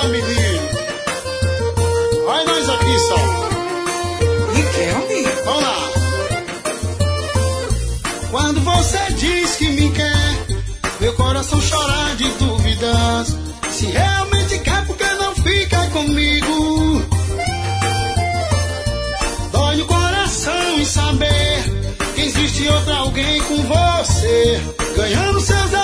menino. Vai nós aqui, só. E quer, amigo? Vamos lá. Quando você diz que me quer, meu coração chora de dúvidas. Se realmente quer, por que não fica comigo? Dói no coração em saber que existe outro alguém com você, ganhando seus